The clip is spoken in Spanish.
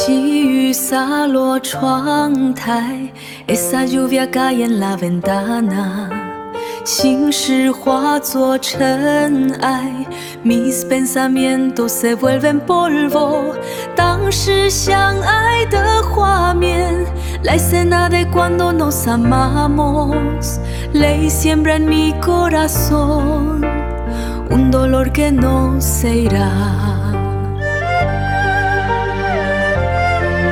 细雨洒落窗台 Esa lluvia cae en la ventana 心事化作尘埃 Mis pensamientos se vuelven polvo 当时相爱的画面 La escena de cuando nos amamos Ley siembra en mi corazón Un dolor que no se irá